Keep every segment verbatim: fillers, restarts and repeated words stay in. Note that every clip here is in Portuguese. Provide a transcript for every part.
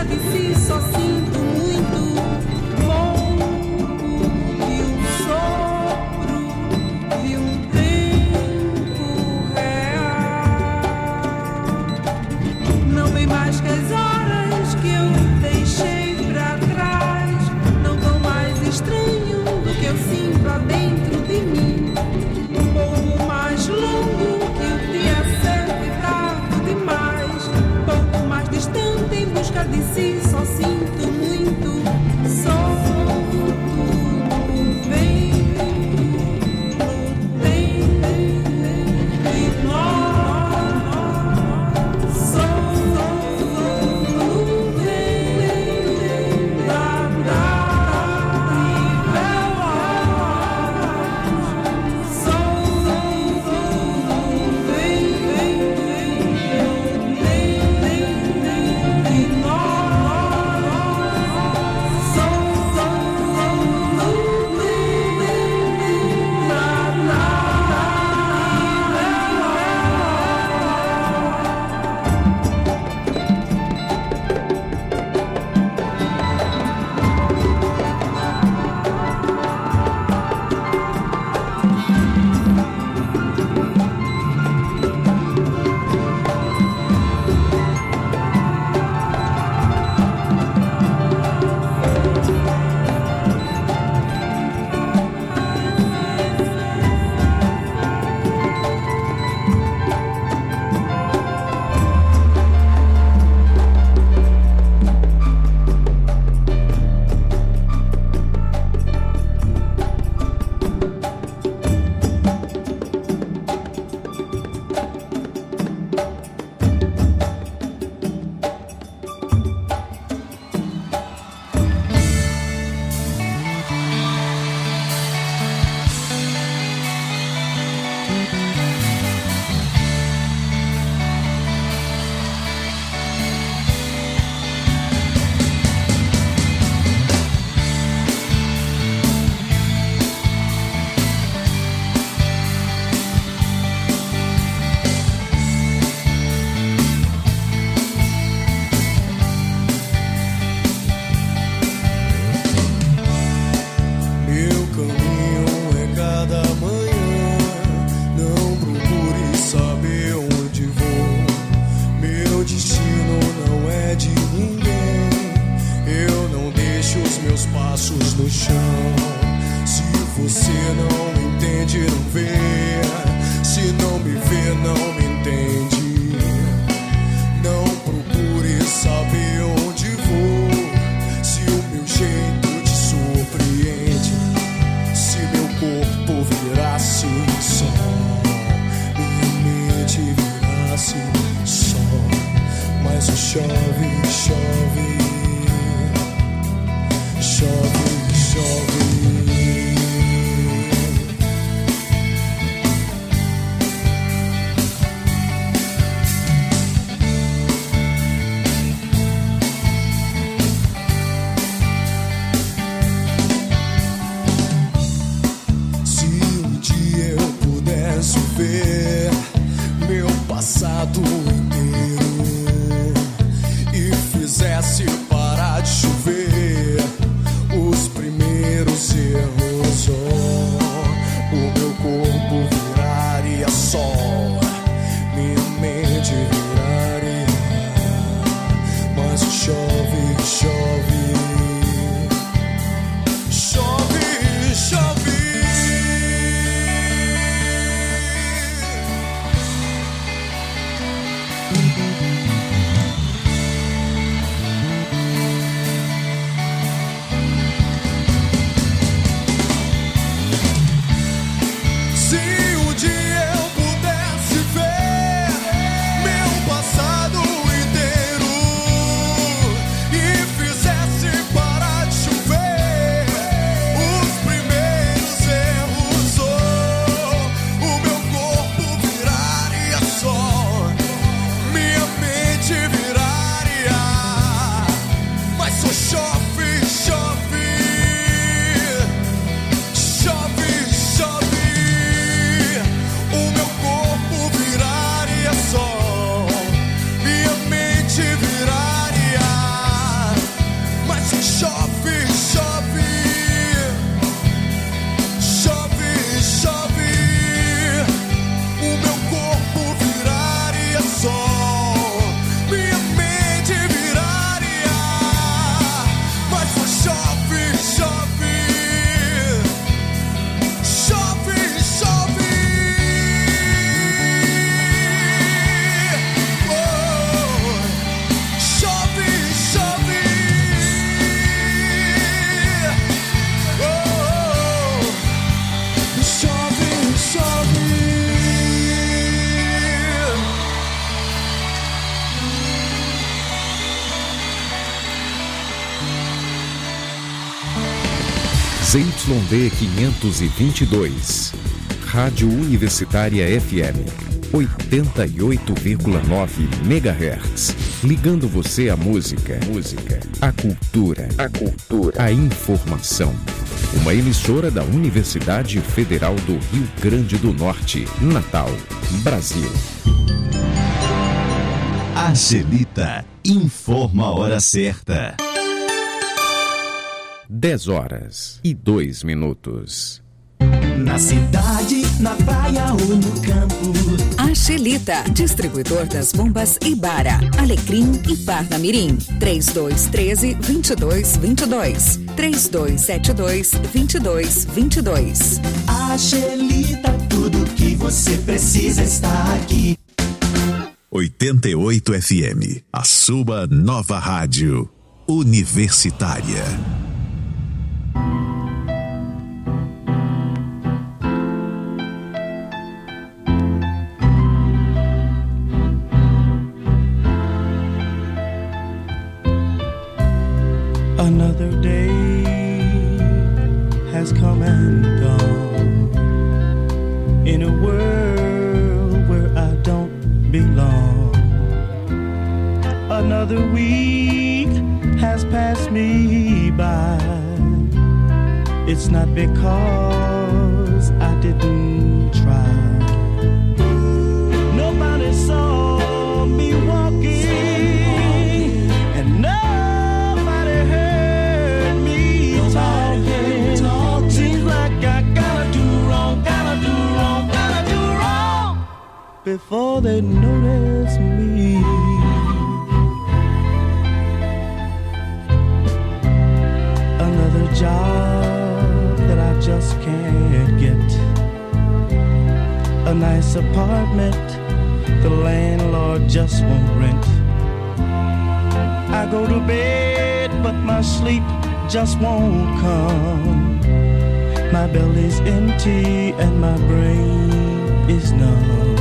Minha Z Y D quinhentos e vinte e dois, Rádio Universitária F M, oitenta e oito vírgula nove megahertz, ligando você à música, música, à cultura, à cultura, à informação. Uma emissora da Universidade Federal do Rio Grande do Norte, Natal, Brasil. Angelita informa a hora certa. dez horas e dois minutos. Na cidade, na praia ou no campo. Angelita, distribuidor das bombas Ibara, Alecrim e Parnamirim. três dois um três, dois dois dois dois. três dois sete dois, dois dois dois dois. Angelita, tudo que você precisa está aqui. oitenta e oito F M, a sua nova rádio universitária. Another day has come and gone in a world where I don't belong. Another week has passed me by. It's not because I didn't try. Nobody saw me walking, and nobody heard me talking. Seems like I gotta do wrong, gotta do wrong, gotta do wrong before they notice me. Another job that I just can't get. A nice apartment the landlord just won't rent. I go to bed but my sleep just won't come. My belly's empty and my brain is numb.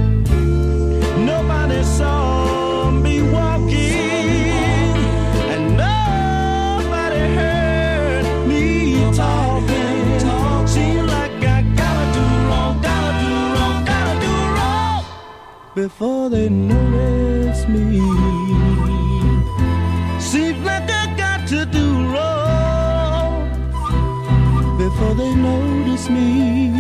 Nobody saw me walking, and nobody heard me talking. Seems like I gotta do wrong, gotta do wrong, gotta do wrong before they notice me. Seems like I got to do wrong before they notice me.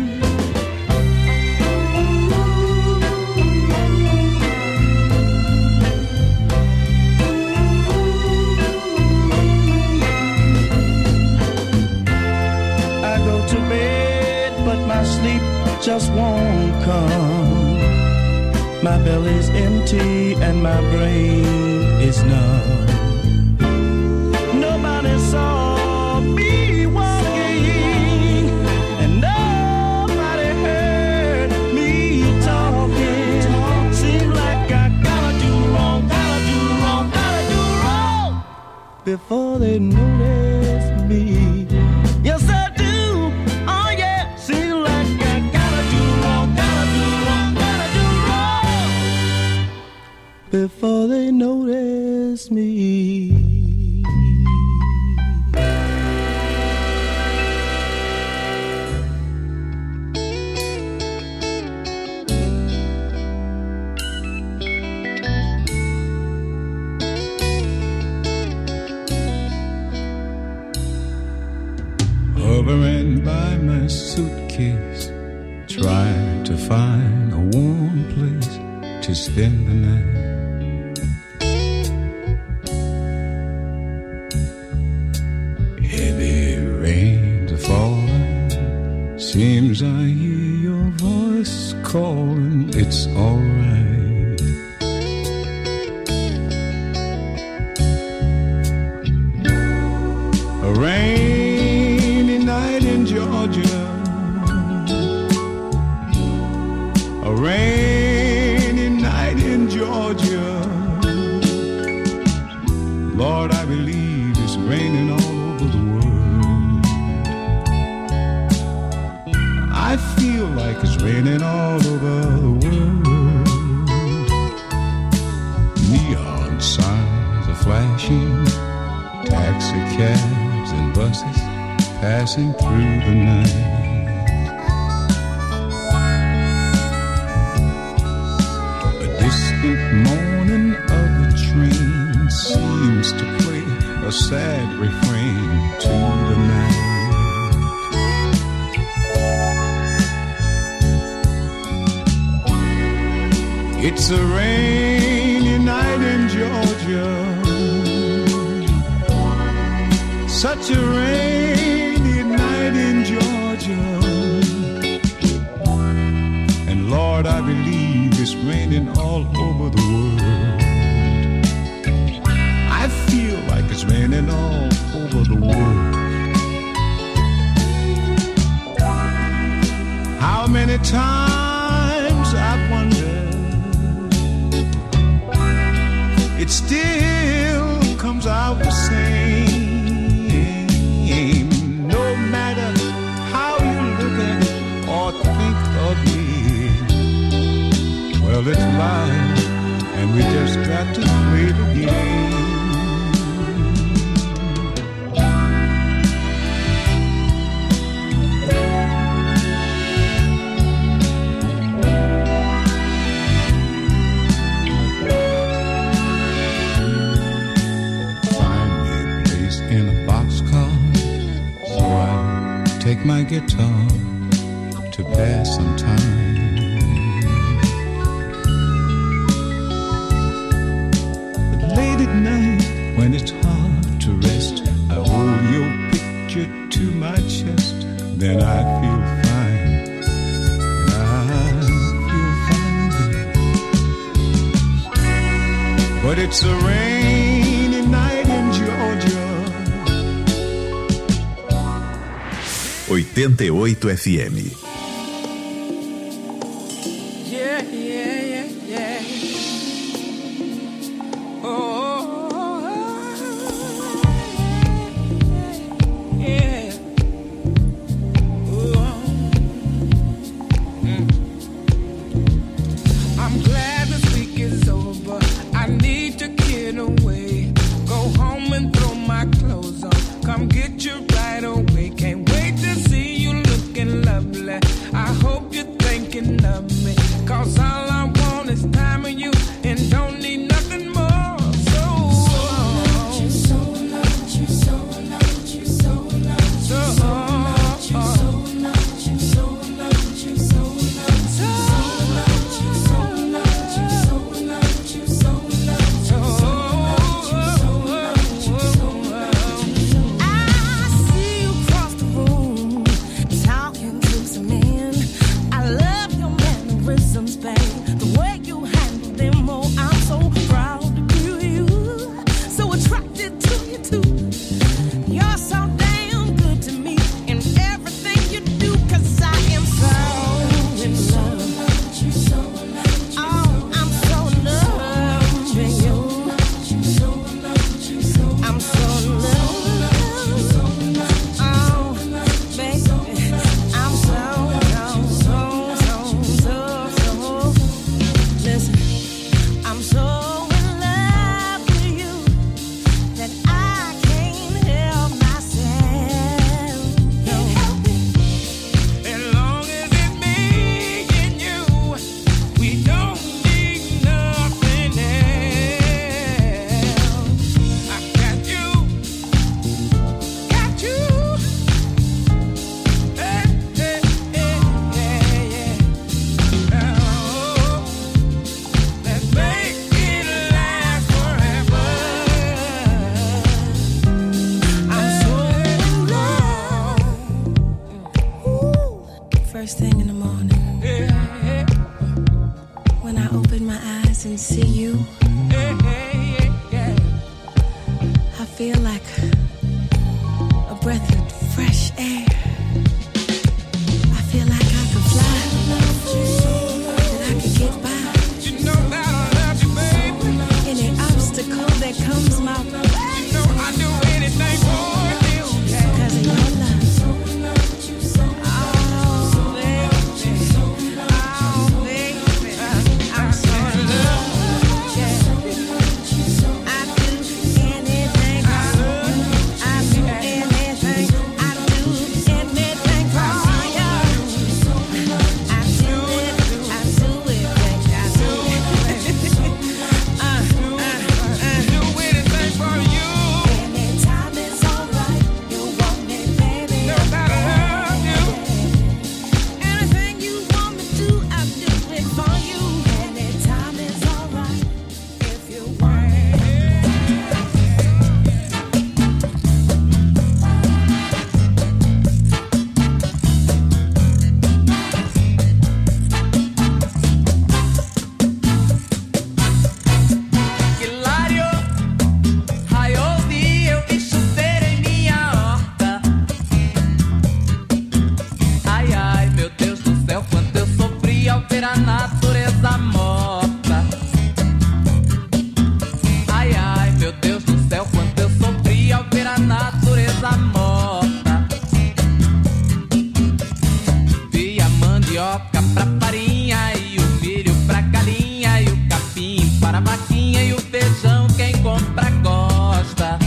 I go to bed, but my sleep just won't come. My belly's empty and my brain is numb. Nobody saw me walking, and nobody heard me talking. Seems like I gotta do wrong, gotta do wrong, gotta do wrong before they notice me. Yes, I do. Oh yeah. Seems like I gotta do wrong, gotta do wrong, gotta do wrong before they notice me. Hovering by my suitcase, trying to find a warm place to spend the night. Heavy rains are falling, seems I hear your voice calling. It's alright. A rainy night in Georgia, a rainy night in Georgia. Lord, I believe it's raining all over the world. I feel like it's raining all over the world. passing through the night. A distant moaning of a train seems to play a sad refrain to the night. It's a rainy night in Georgia, such a rainy night in Georgia. And Lord, I believe it's raining all over the world. I feel like it's raining all over the world. How many times I've wondered, it still comes out the same. No matter how you look at it or think of it, well, it's life, and we just got to play the game. Take my guitar to pass some time. But late at night, when it's hard to rest, I hold your picture to my chest. Then I feel fine. I feel fine. But it's a rainy night in Georgia. oitenta e oito F M. Yeah, yeah, yeah, yeah. Oh, yeah. Oh. Mm. I'm glad this week is over. I need to get away. Go home and throw my clothes on. Come get you right away. Can't wait to see you looking lovely. I hope you're thinking of me, 'cause all I want is time with you and don't need nothing more. So, so loved you, so loved you, so loved you, so loved you, so loved you, so loved you, so loved you, so loved you, so loved you, so loved you, so loved you, so loved you, so loved you. I see you cross the room, talking to some men. I love your mannerisms, babe. The way you handle them, oh, I'm so proud to be you. So attracted to you too. You're so damn good to me in everything you do, 'cause I am so in love. Oh, I'm so in love with you. I'm so in love. Oh, baby, I'm so, so, so, so, so, so. Listen, I'm so in love with you that I can't help myself. Can't help it. As long as it's me and you, we don't need nothing else. I got you, got you. Hey, hey, hey, yeah, yeah. Oh, let's make it last forever. I'm so in love. Ooh. First thing in the morning, Yeah, yeah, when I open my eyes and see you, yeah, yeah, yeah. I feel like a breath of fresh air. I feel like I could fly, that I could get by You know that I love you, baby. any obstacle that comes my way. You know I'd do anything for you. Because of your love. Oh, baby. Oh, baby. I'm so in love. Para a vaquinha e o feijão, quem compra gosta.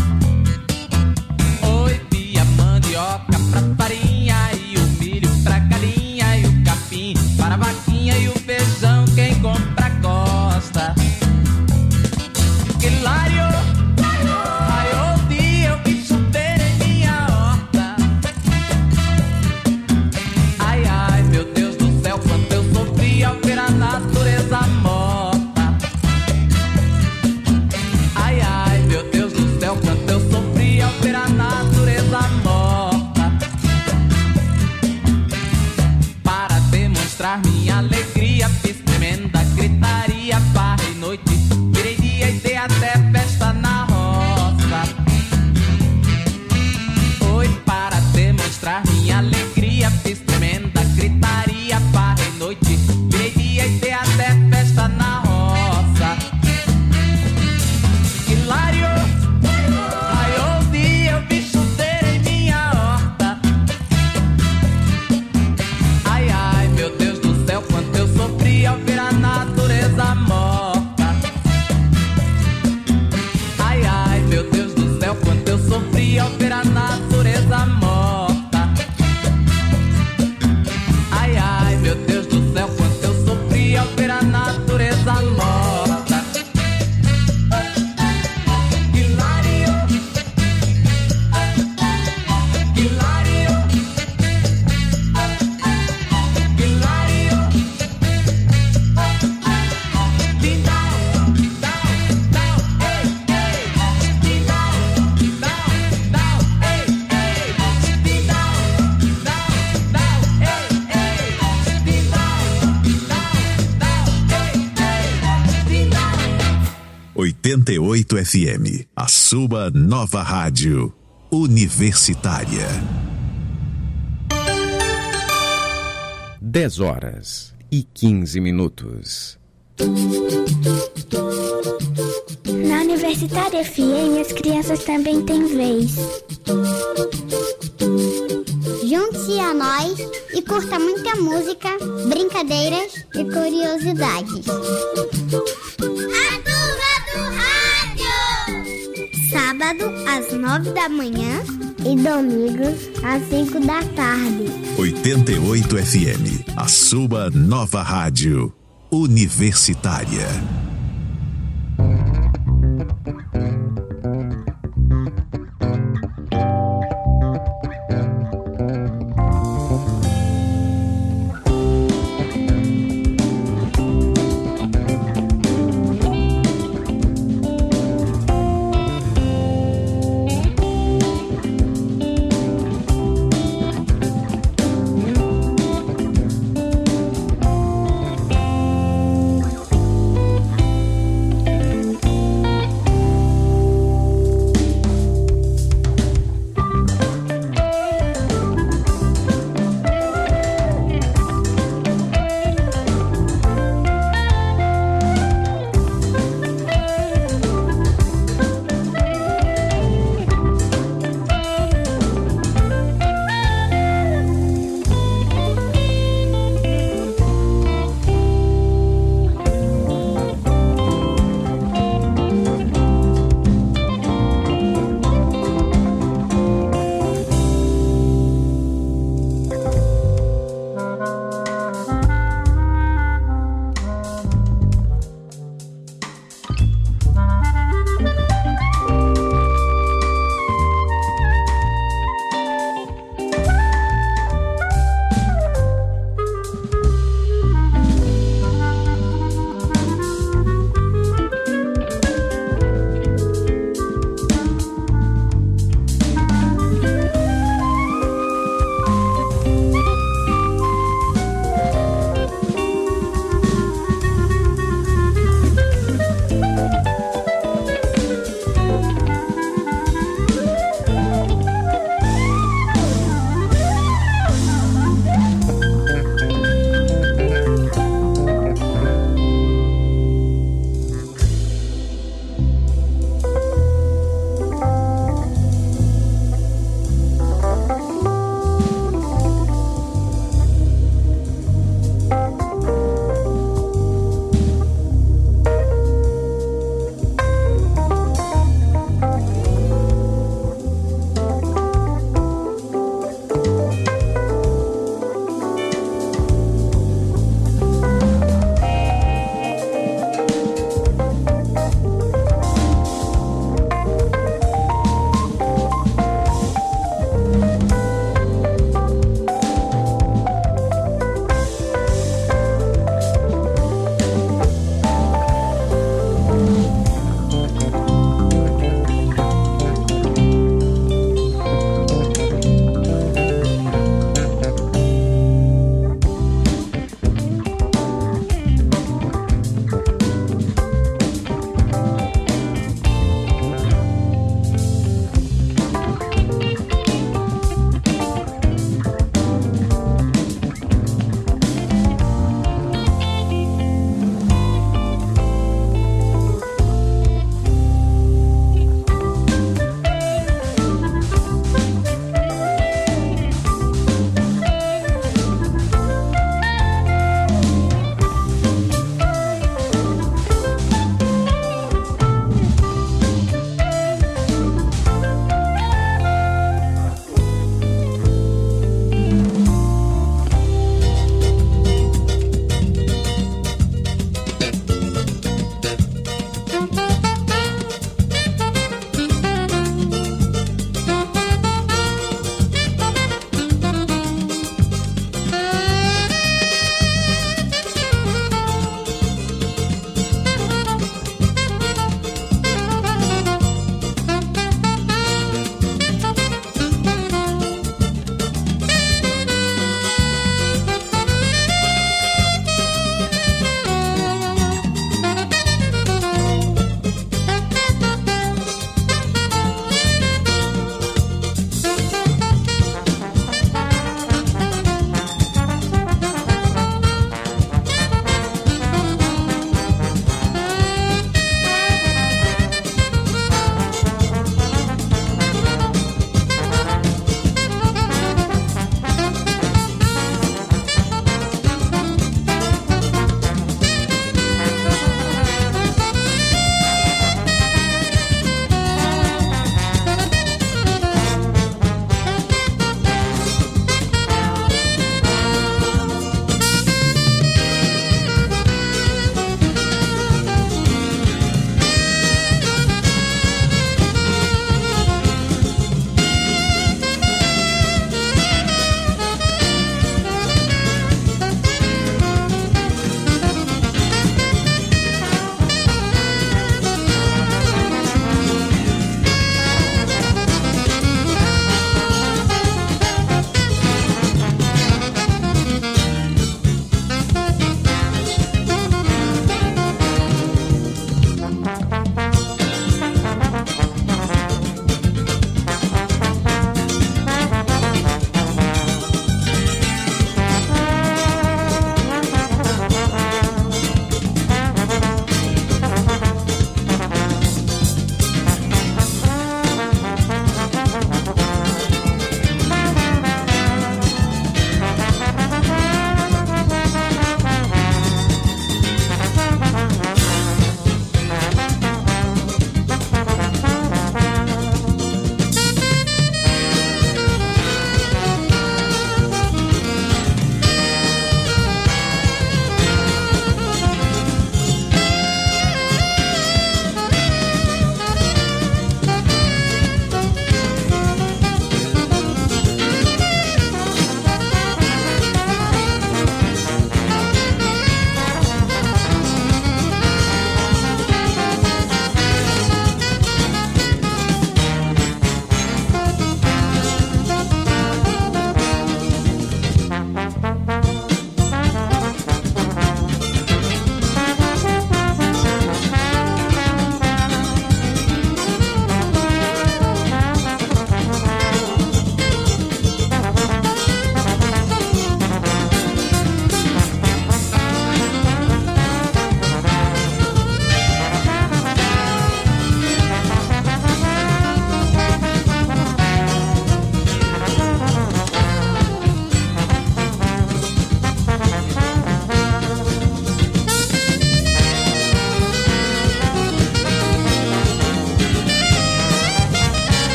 Oi, pia, mandioca pra farinha e o milho pra galinha e o capim. Para a vaquinha e o feijão, quem compra gosta. Hilário, raiou o dia, eu vi chover em minha horta. Ai, ai, meu Deus do céu, quanto eu sofri ao ver a natureza morta. Ai, ai, meu Deus do céu, quanto eu sofri ao ver a natureza morta. Para demonstrar minha alegria, fiz tremenda gritaria, farra e noite, virei dia e dei até festa na roça. Foi para demonstrar minha alegria, fiz tremenda gritaria, farra e noite, virei dia e dei até festa na roça. Hilário, raiou o dia, eu vi chover em minha horta. Ai, ai, meu Deus do céu, quanto eu sofri ao ver a natureza morta. Ai, ai, meu Deus do céu, quanto eu sofri ao ver a natureza morta. Ai, ai, meu Deus do céu, quanto eu sofri ao ver a natureza morta. Hilário, hilário, hilário. Dindau, dau, dau, ei, ei. Dindau, dau, dau, ei, ei. Dindau, dau, dau, ei, ei. Dindau, dau, dau, ei, ei. Dindau. oitenta e oito F M, a sua nova rádio universitária. dez horas e quinze minutos. Na Universitária F M, as crianças também têm vez. Junte-se a nós e curta muita música, brincadeiras e curiosidades. A turma do rádio! Sábado, às nove da manhã e domingos, às cinco da tarde. oitenta e oito F M, a sua nova rádio universitária.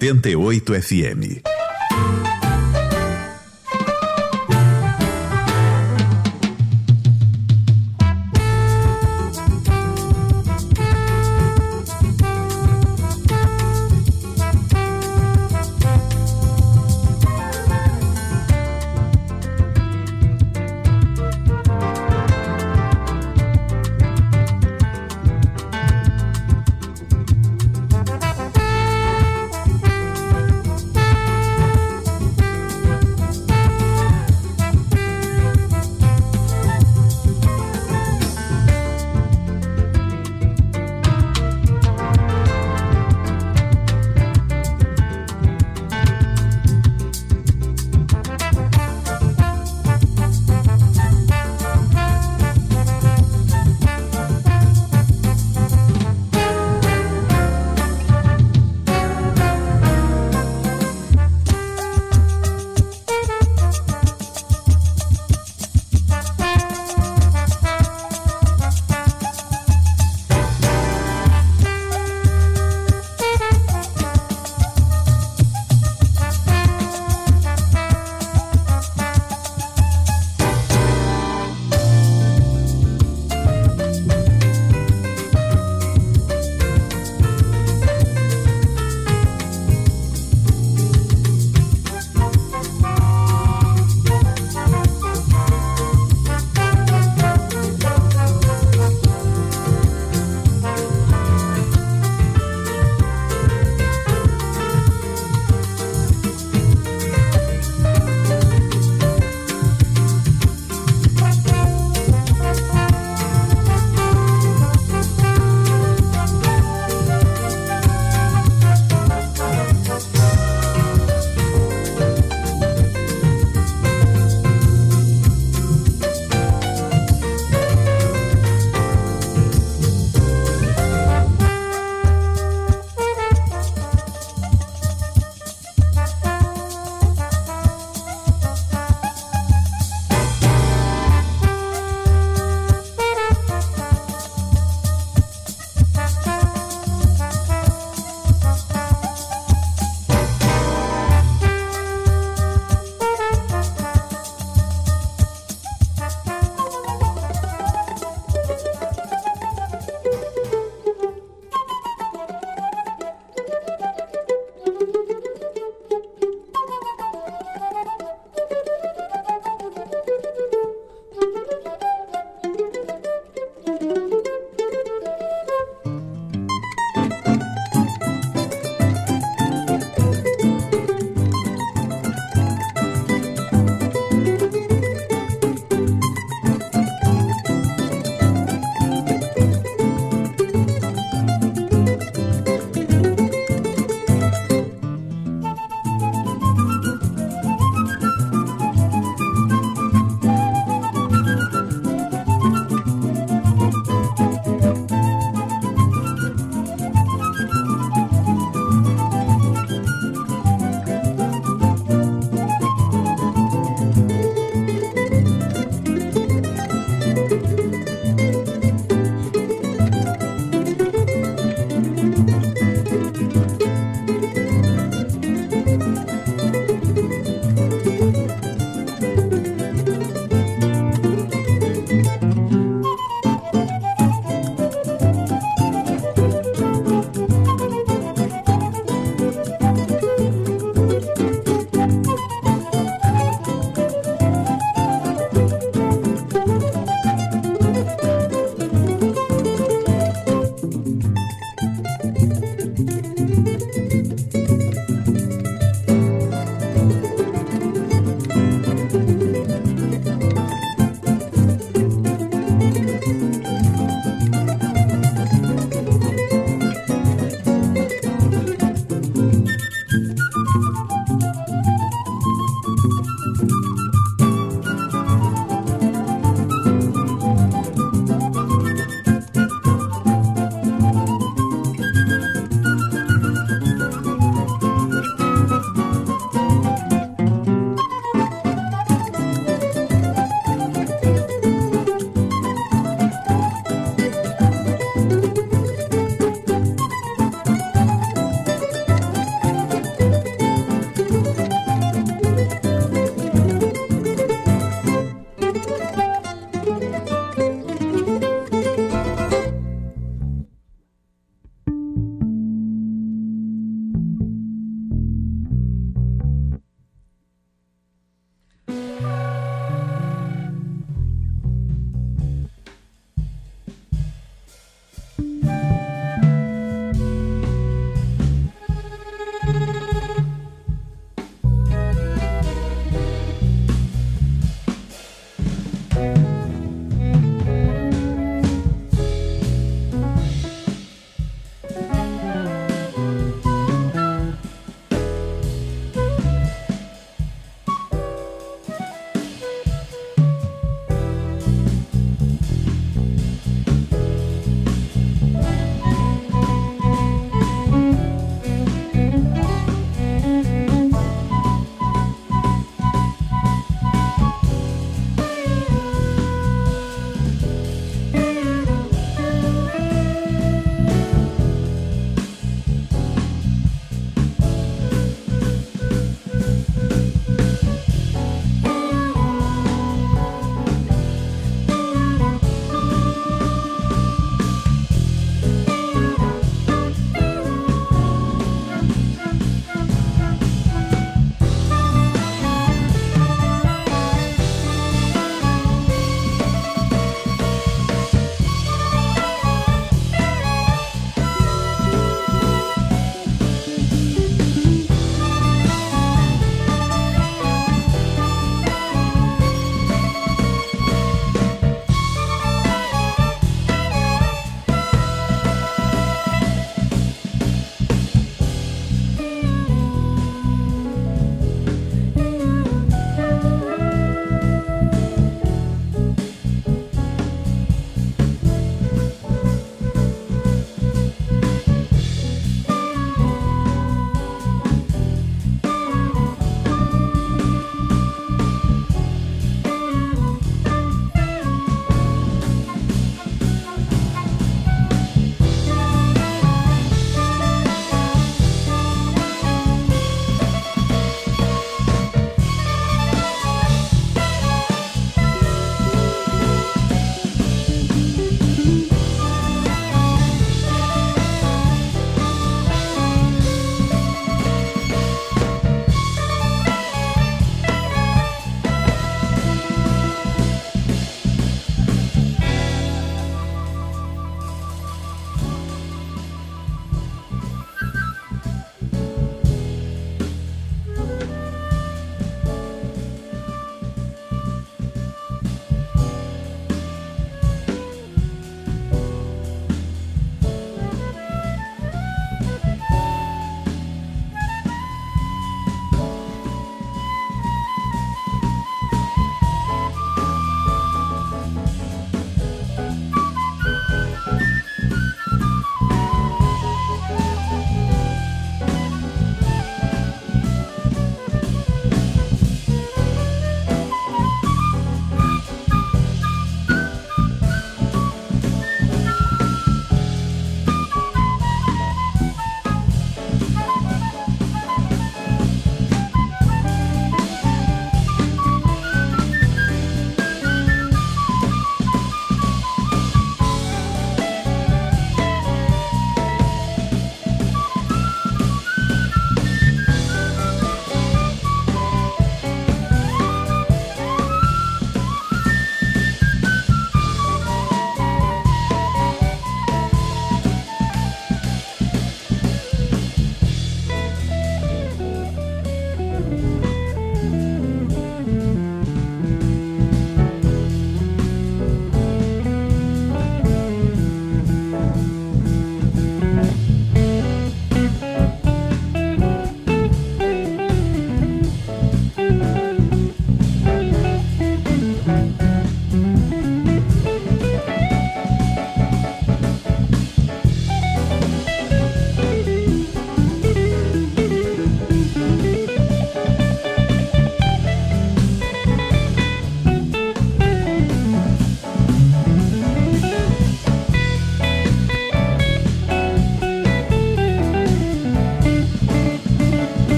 oitenta e oito F M.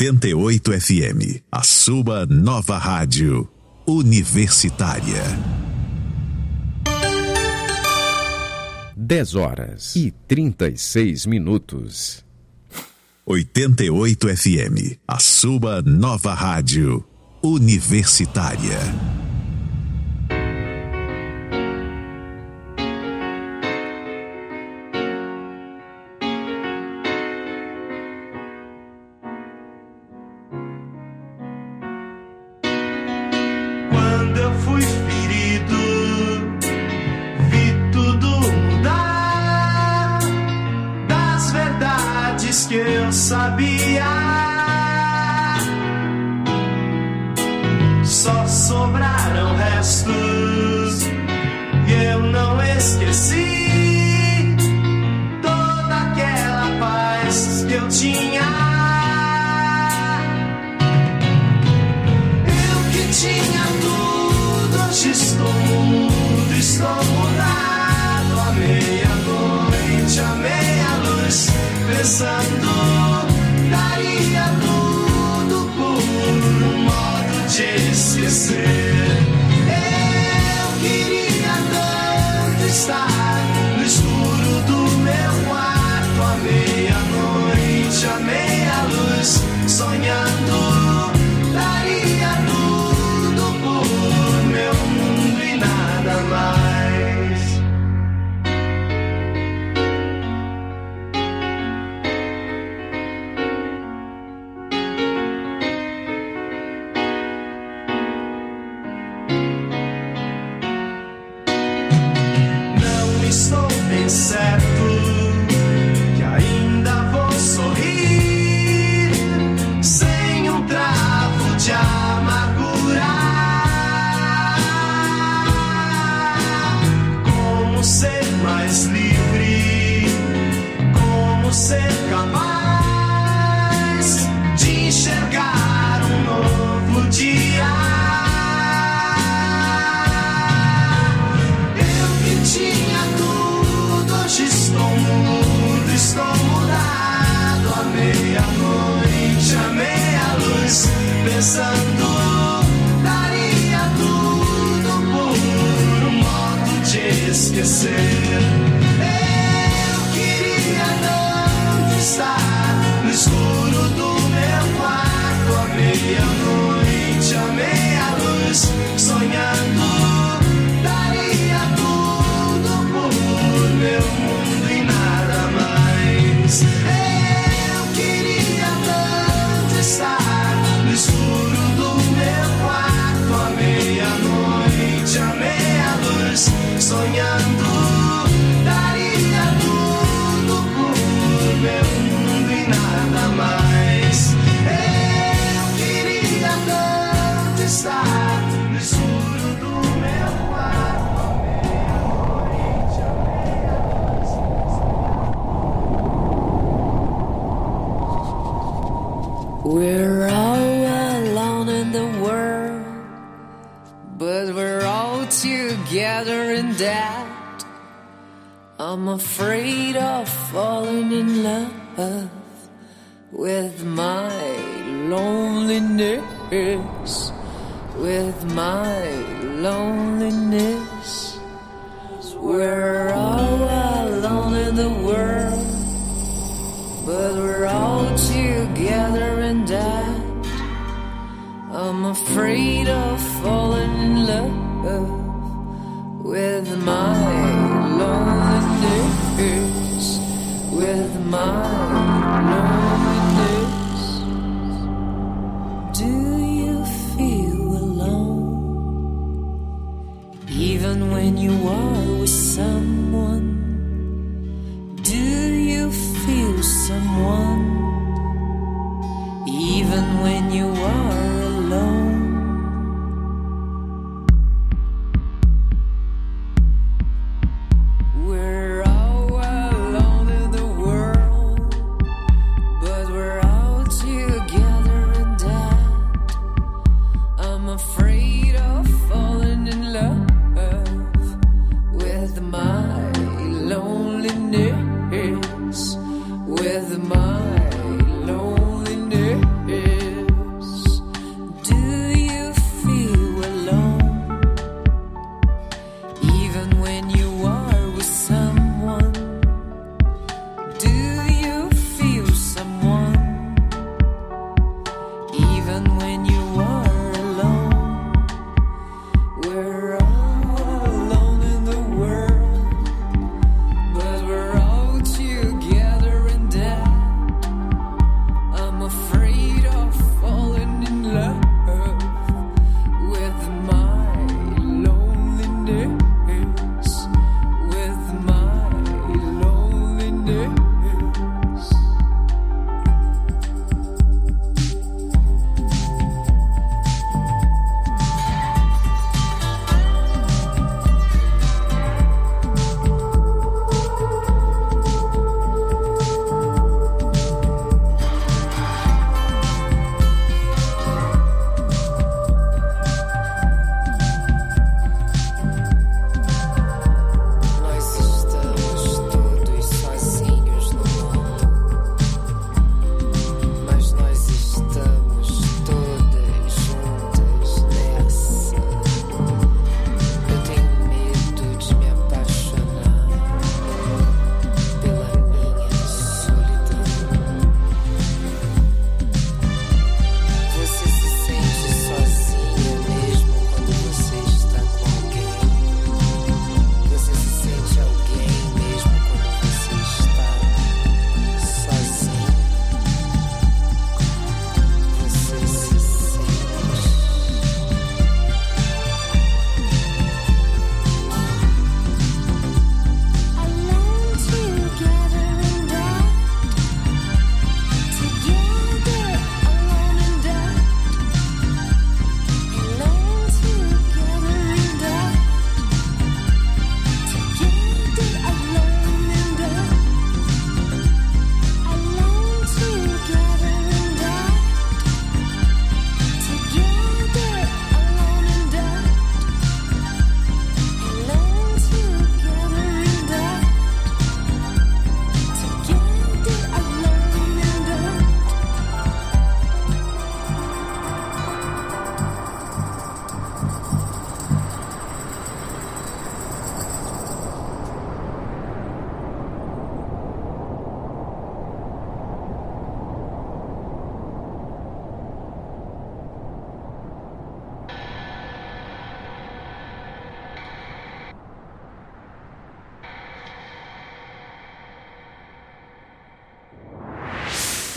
oitenta e oito F M, a sua nova rádio universitária. dez horas e trinta e seis minutos. oitenta e oito F M, a sua nova rádio universitária. Quando eu fui ferido, vi tudo mudar. Das verdades que eu sabia, só sobraram restos e eu não esqueci toda aquela paz que eu tinha. Tinha tudo, hoje estou mudo, estou mudado. À meia-noite, à meia-luz, pensando, daria tudo por um modo de esquecer. Eu queria tanto estar no escuro do meu quarto. À meia-noite, à meia-luz, sonhando, daria tudo meu mundo e nada mais. Não estou bem certo que ainda vou sorrir sem um travo de amargura. Ser mais livre, como ser capaz de enxergar um novo dia. Eu que tinha tudo, hoje estou mudo, estou mudado. À meia-noite, à meia-luz, pensando, daria tudo por um modo de esquecer. Eu queria tanto estar no escuro do meu quarto. À meia-noite, à meia-luz, sonhando, daria tudo por meu mundo e nada mais. Eu queria tanto estar no escuro do meu quarto. À meia-noite, à meia-luz, sonhando, daria tudo por meu mundo e nada mais. Eu queria tanto estar no escuro do meu quarto. À meia-noite, à meia-noite. We're all alone in the world, but we're all together in that. I'm afraid of falling in love with my loneliness, with my loneliness. We're all alone in the world, but we're all together in that. I'm afraid of falling in love with my loneliness, with my loneliness. Do you feel alone, even when you are with someone? Do you feel someone, even when you are alone? We're all alone in the world, but we're all together in that. I'm afraid of falling in love with my loneliness, with my loneliness.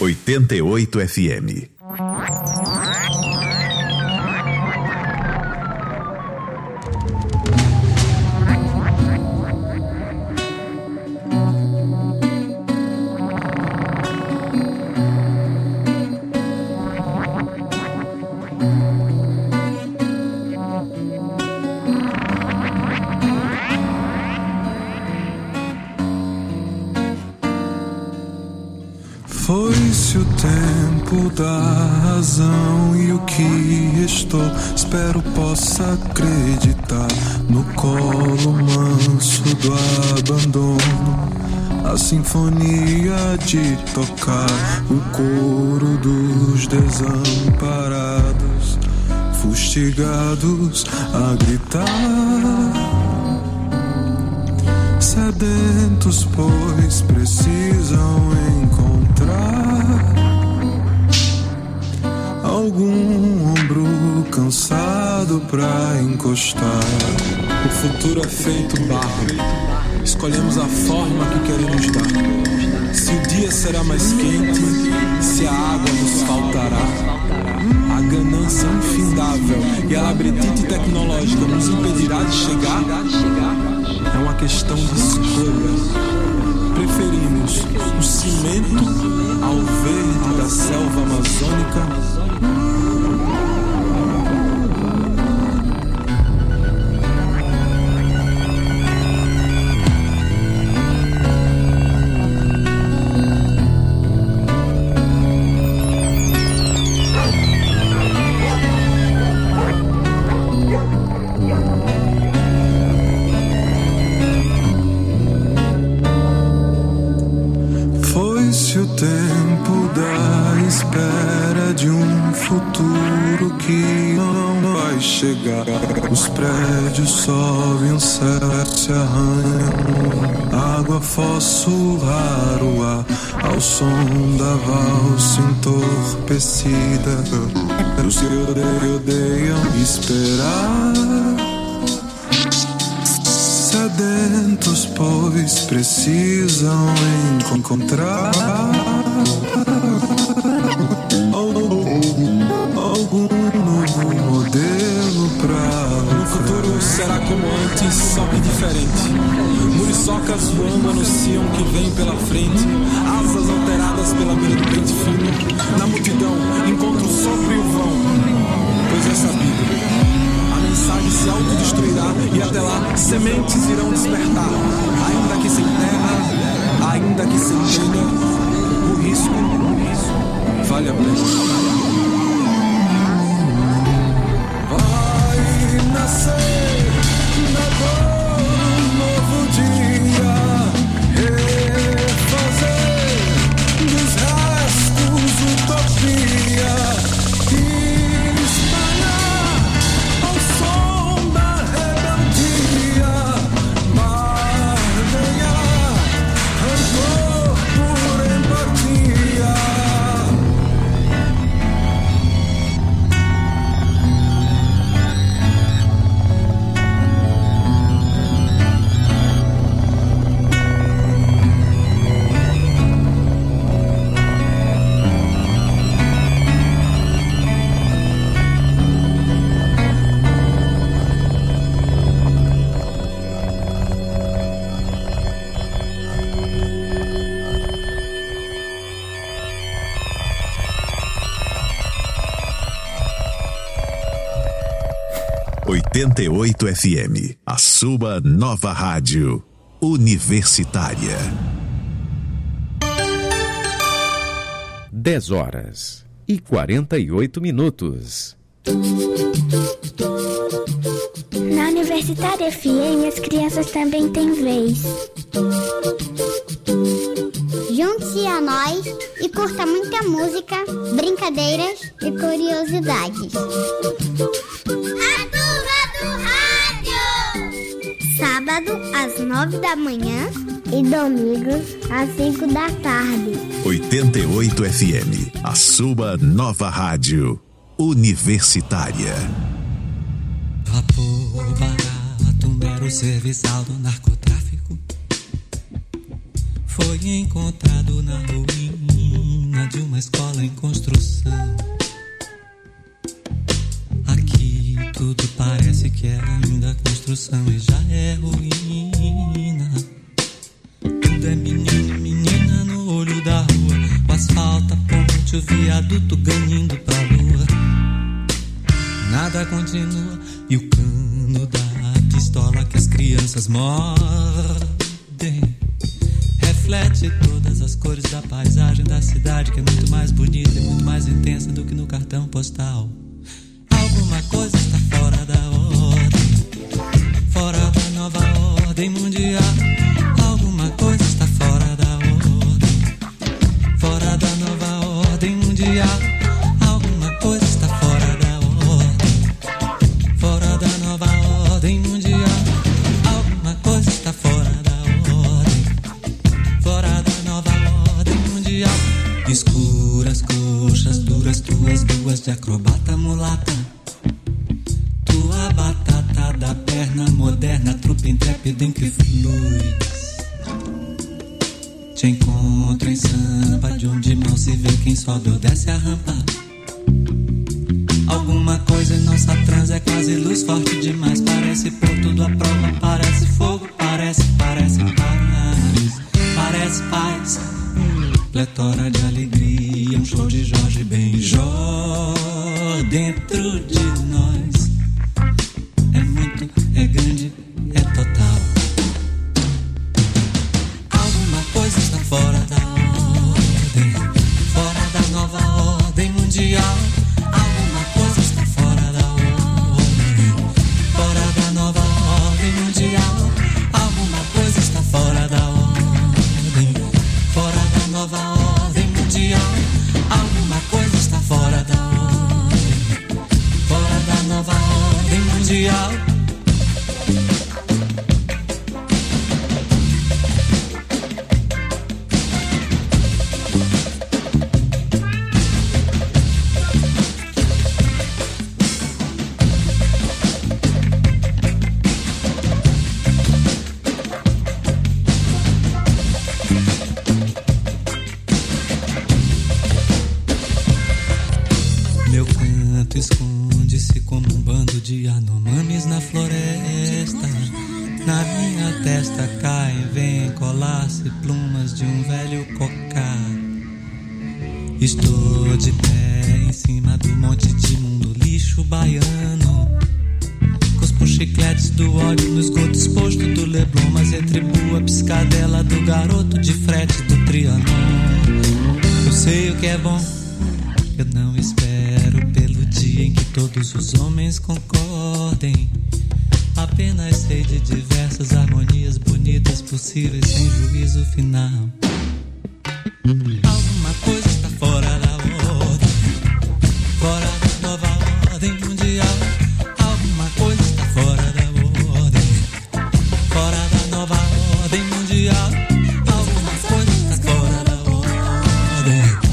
oitenta e oito F M. Foi-se o tempo da razão e o que restou, espero possa acreditar no colo manso do abandono, a sinfonia de tocar o coro dos desamparados, fustigados a gritar, sedentos pois precisam encontrar algum ombro cansado pra encostar. O futuro é feito barro, escolhemos a forma que queremos dar. Se o dia será mais quente, se a água nos faltará, a ganância infindável e a labirintite tecnológica nos impedirá de chegar. É uma questão de escolha. Preferimos o cimento ao verde da selva amazônica. Foi-se o tempo da espera de um futuro que não vai chegar. Os prédios sobem, o céu se arranha, água fossular o ar ao som da valsa entorpecida. Os que odeiam esperar, sedentos pois precisam encontrar algum novo modelo pra. No futuro será como antes, só que diferente. Muriçocas voando anunciam que vem pela frente, asas alteradas pela beira do pente fino. Na multidão encontro o sopro e o vão, pois é sabido, a mensagem se autodestruirá e até lá sementes irão despertar. Ainda que sem terra, ainda que sem telha, o risco, o risco vale a pena. Vai nascer na dor um novo dia, refazer dos restos utopia e espalhar ao som da rebeldia, barganhar rancor por empatia. oitenta e oito F M, a sua nova rádio universitária. dez horas e quarenta e oito minutos. Na Universitária F M, as crianças também têm vez. Junte-se a nós e curta muita música, brincadeiras e curiosidades. Sábado às nove da manhã e domingos às cinco da tarde. oitenta e oito F M, a sua nova rádio universitária. Vapor barato, mero serviçal do narcotráfico, foi encontrado na ruína de uma escola em construção. Aqui tudo parece que é ainda construção e já é ruína. Tudo é menino, menina no olho da rua. O asfalto, a ponte, o viaduto ganhando pra lua. Nada continua e o cano da pistola que as crianças mordem reflete todas as cores da paisagem da cidade, que é muito mais bonita e muito mais intensa do que no cartão postal. Alguma coisa está fora da ordem, fora da nova ordem mundial. Alguma coisa está fora da ordem, fora da nova ordem mundial. Alguma coisa está fora da ordem, fora da nova ordem mundial. Alguma coisa está fora da escuras, coxas duras, tuas duas de acrobata mulata. Tua batata da perna moderna, trupe intrépida em que flui. Te encontro em Sampa, de onde mal se vê quem sobe ou desce a rampa. Alguma coisa em nossa trans é quase luz forte demais. Parece pôr tudo à prova, parece fogo, parece, parece paz. Parece paz. Pletora de alegria, um show de Jorge Benjor dentro de nós. É muito, é grande, é total. Alguma coisa está fora da ordem, fora da nova ordem mundial. Alguma coisa está fora da ordem, fora da nova ordem mundial. Alguma coisa está fora da ordem, fora da nova ordem mundial. Alguma coisa está fora da ordem, fora da nova ordem mundial. Esconde-se como um bando de anomames na floresta. Na minha testa caem, vêm colar-se plumas de um velho cocá. Estou de pé em cima do monte de mundo lixo baiano. Cuspo chicletes do óleo no esgoto exposto do Leblon, mas retribuo a piscadela do garoto de frete do Trianon. Eu sei o que é bom, eu não espero pelo dia em que todos os homens concordem. Apenas sei de diversas harmonias bonitas possíveis sem juízo final. Alguma coisa está fora da ordem, fora da nova ordem mundial. Alguma coisa está fora da ordem, fora da nova ordem mundial. Alguma coisa está fora da ordem.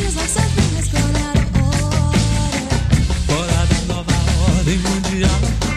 Mundial.